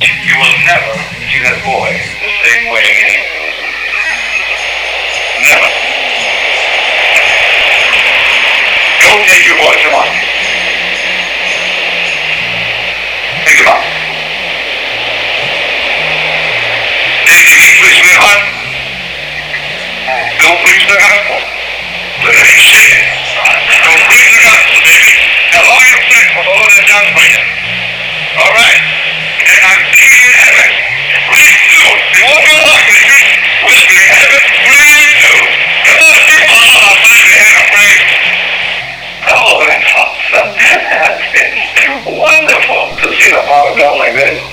You will never see that boy the same way again. Never. Don't take your boy to mom. Think about it. Anything he puts in your heart, don't preach the gospel. Look at him shaking. Don't preach the gospel, baby. Now, all your sex was all that done for you. All right? And I'm seeing you in heaven. Please do. You won't be lucky. We'll be in heaven. Please do. Come on, people. Oh, clap your hand of praise. Oh, that's awesome. That's been wonderful to see the Father done like this.